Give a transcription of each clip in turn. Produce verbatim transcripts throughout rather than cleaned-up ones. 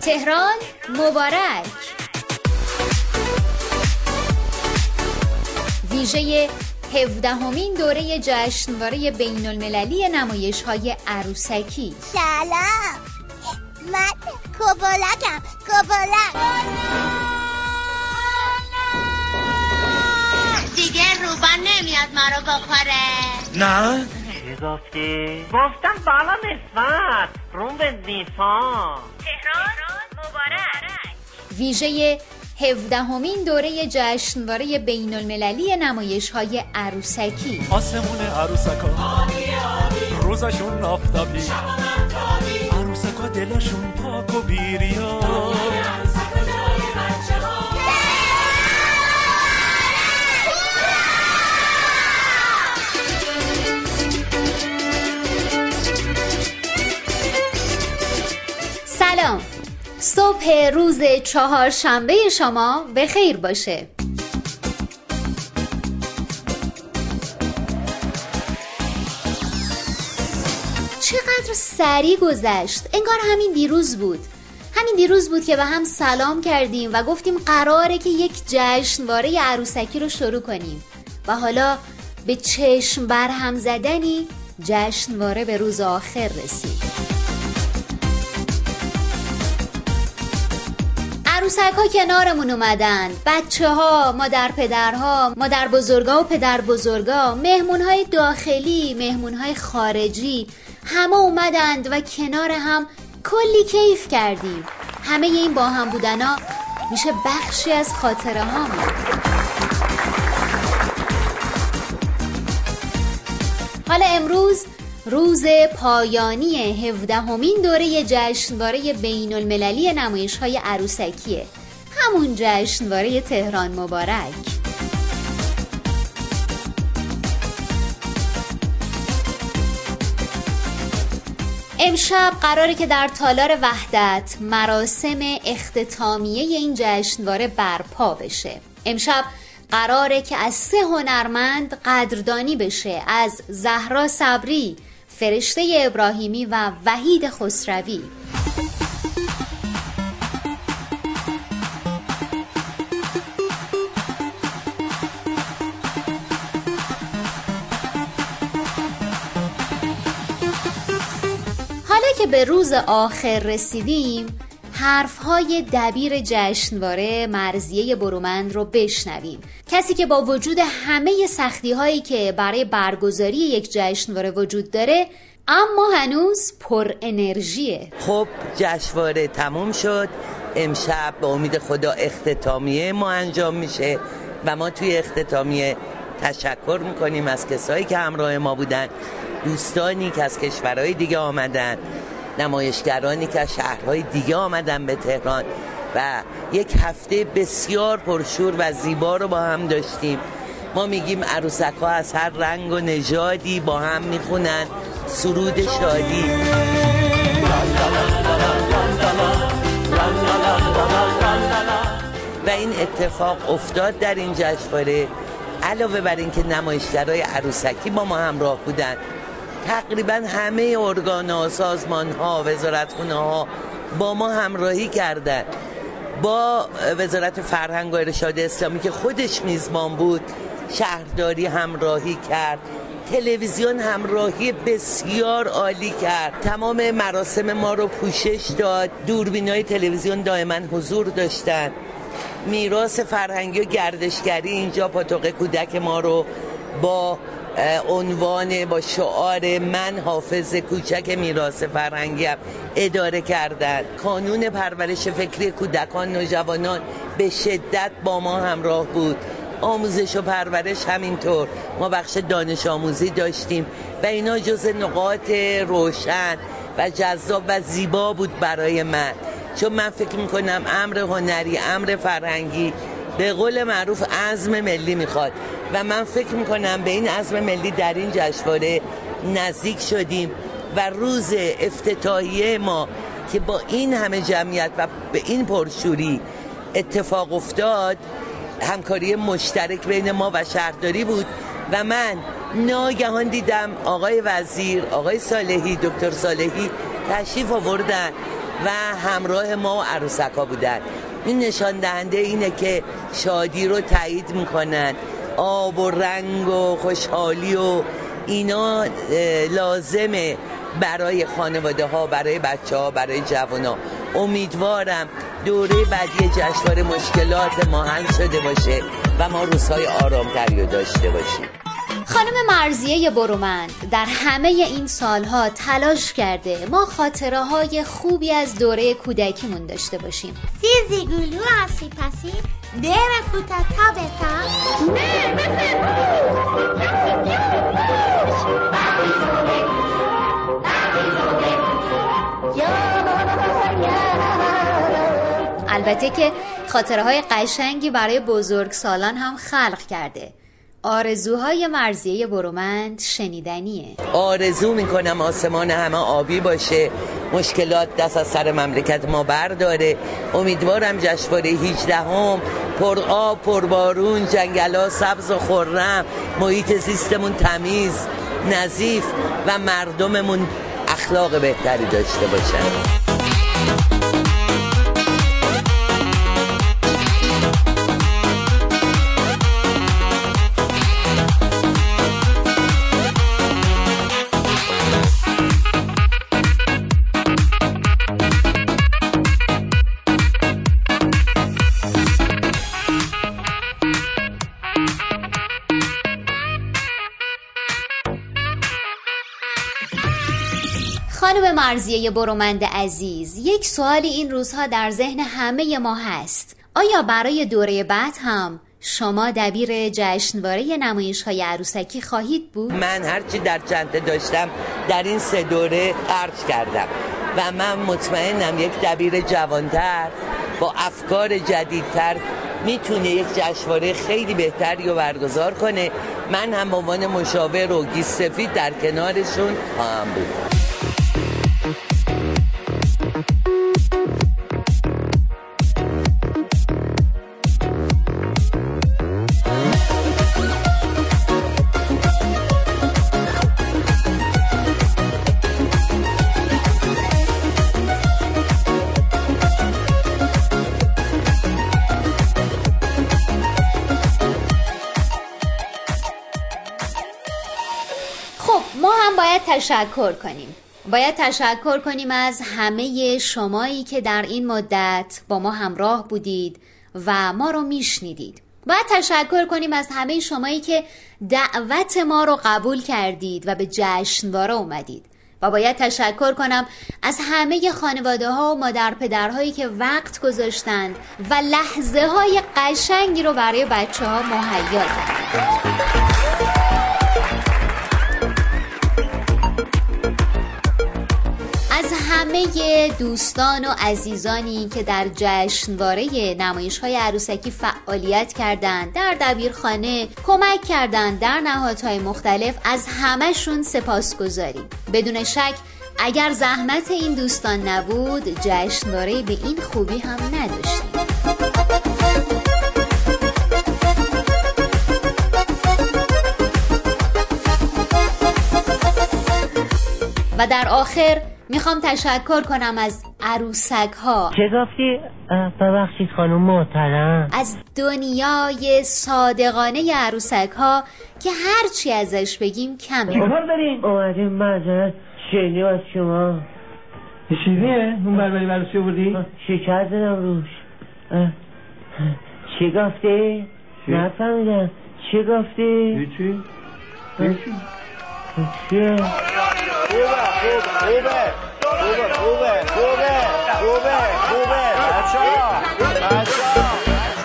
تهران مبارک. ویژه هفدهمین دوره جشنواره بین المللی نمایش‌های عروسکی. سلام، من کوبولکم. کوبولک دیگه روبان نمیاد ما رو بخوره. نه چی گفتی؟ گفتم بالا نسبت روم به دیفا. تهران مبارک. ویژه هفدهمین دوره جشنواره بین المللی نمایش‌های عروسکی. آسمون عروسکا روزشون آفتابی، عروسکا دلشون پاک و بیریا. سلام، صبح روز چهارشنبه شما به خیر باشه. چقدر سریع گذشت، انگار همین دیروز بود. همین دیروز بود که به هم سلام کردیم و گفتیم قراره که یک جشنواره عروسکی رو شروع کنیم و حالا به چشم برهم زدنی جشنواره به روز آخر رسید. عروسک ها کنارمون اومدن، بچه ها، مادر پدرها، مادر بزرگا و پدر بزرگا، مهمون های داخلی، مهمون های خارجی، همه اومدند و کنار هم کلی کیف کردیم. همه این با هم بودنا میشه بخشی از خاطره هامون. حالا امروز روز پایانی هفدهمین دوره جشنواره بین المللی نمایش‌های عروسکیه، همون جشنواره تهران مبارک. امشب قراره که در تالار وحدت مراسم اختتامیه این جشنواره برپا بشه. امشب قراره که از سه هنرمند قدردانی بشه، از زهرا صبری، فرشته ابراهیمی و وحید خسروی. حالا که به روز آخر رسیدیم، حرفهای دبیر جشنواره مرضیه برومند رو بشنویم. کسی که با وجود همه سختی هایی که برای برگزاری یک جشنواره وجود داره اما هنوز پر انرژیه. خب جشنواره تموم شد، امشب به امید خدا اختتامیه ما انجام میشه و ما توی اختتامیه تشکر میکنیم از کسایی که همراه ما بودن، دوستانی که از کشورهای دیگه آمدن، نمایشگرانی که از شهرهای دیگه آمدن به تهران و یک هفته بسیار پرشور و زیبا رو با هم داشتیم. ما میگیم عروسک ها از هر رنگ و نژادی با هم میخونن سرود شادی. و این اتفاق افتاد در این جشنواره. علاوه بر این که نمایشگرای عروسکی با ما همراه بودن، تقریبا همه ارگان‌ها، سازمان‌ها، وزارتخونه‌ها با ما همراهی کردن. با وزارت فرهنگ و ارشاد اسلامی که خودش میزبان بود، شهرداری همراهی کرد، تلویزیون همراهی بسیار عالی کرد، تمام مراسم ما رو پوشش داد، دوربینای تلویزیون دائما حضور داشتن، میراث فرهنگی و گردشگری اینجا پاتوق کودک ما رو با عنوان با شعار من حافظ کوچک میراث فرهنگی اداره کردند. کانون پرورش فکری کودکان نوجوانان به شدت با ما همراه بود. آموزش و پرورش همینطور. ما بخش دانش آموزی داشتیم و اینا جز نقاط روشن و جذاب و زیبا بود برای من، چون من فکر میکنم امر هنری، امر فرهنگی به قول معروف عزم ملی میخواد و من فکر میکنم به این عزم ملی در این جشنواره نزدیک شدیم و روز افتتاحیه ما که با این همه جمعیت و به این پرشوری اتفاق افتاد، همکاری مشترک بین ما و شهرداری بود و من ناگهان دیدم آقای وزیر، آقای صالحی، دکتر صالحی تشریف آوردن و همراه ما و عروسک‌ها بودن. این نشان دهنده اینه که شادی رو تایید میکنن. آب و رنگ و خوشحالی و اینا لازمه برای خانواده ها، برای بچه ها، برای جوان ها. امیدوارم دوره بعدی جشنواره مشکلات ما حل شده باشه و ما روزهای آرامتری رو داشته باشیم. خانم مرضیه برومند در همه این سالها تلاش کرده ما خاطره های خوبی از دوره کودکیمون داشته باشیم. سیزی گلو آسی پسی دیر کوتا تا بتا البته که خاطره های قشنگی برای بزرگسالان هم خلق کرده. آرزوهای مرضیه برومند شنیدنیه. آرزو میکنم آسمان همه آبی باشه، مشکلات دست از سر مملکت ما برداره. امیدوارم جشنواره هجدهم پر آب، پر بارون، جنگلا سبز و خرم، محیط زیستمون تمیز، نظیف و مردممون اخلاق بهتری داشته باشن. خانم مرضیه برومند عزیز، یک سوالی این روزها در ذهن همه ما هست. آیا برای دوره بعد هم شما دبیر جشنواره نمایش‌های عروسکی خواهید بود؟ من هرچی در چنته داشتم در این سه دوره خرج کردم و من مطمئنم یک دبیر جوانتر با افکار جدیدتر میتونه یک جشنواره خیلی بهتری رو برگزار کنه. من هم به عنوان مشاور و گیس سفید در کنارشون خواهم بود. باید تشکر کنیم باید تشکر کنیم از همه شمایی که در این مدت با ما همراه بودید و ما رو میشنیدید. باید تشکر کنیم از همه شمایی که دعوت ما رو قبول کردید و به جشنواره اومدید. و باید تشکر کنم از همه خانواده ها و مادر پدرهایی که وقت گذاشتند و لحظه های قشنگی رو برای بچه ها مهیا کردند. از همه دوستان و عزیزانی که در جشنواره نمایش‌های عروسکی فعالیت کردند، در دبیرخانه کمک کردند، در نهادهای مختلف، از همه‌شون سپاسگزاریم. بدون شک اگر زحمت این دوستان نبود جشنواره به این خوبی هم نداشتیم. و در آخر میخوام تشکر کنم از عروسک ها. چه گفتی؟ ببخشید خانم محترم. از دنیای صادقانه عروسک ها که هرچی ازش بگیم کمه. کفر داریم؟ اومدیم معذرت شیلی از شما. شیلیه؟ اون بربری برسی بردی؟ شکر دارم روش. چه گفتی؟ نفهمیدم. چه گفتی؟ هیچی؟ هیچی؟ چیه؟ خوبه خوبه خوبه خوبه خوبه خوبه خوبه بچه ها بچه ها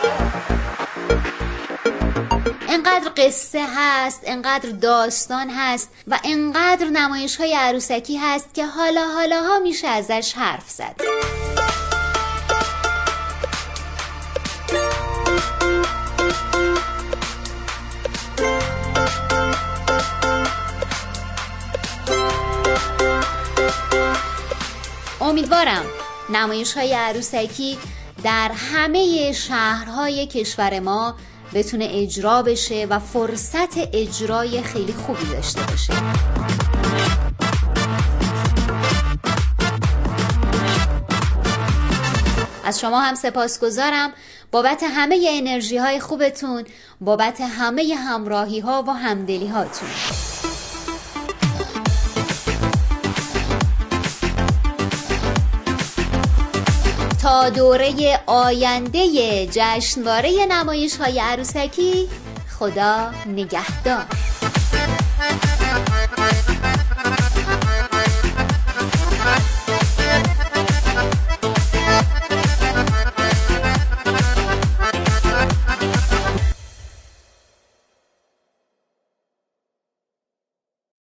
انقدر قصه هست، انقدر داستان هست و انقدر نمایش های عروسکی هست که حالا حالا ها میشه ازش حرف زد. امیدوارم نمایش‌های عروسکی در همه شهرهای کشور ما بتونه اجرا بشه و فرصت اجرای خیلی خوبی داشته باشه. از شما هم سپاسگزارم بابت همه انرژی های خوبتون، بابت همه همراهی ها و همدلی هاتون. تا دوره آینده جشنواره نمایش های عروسکی، خدا نگهدار.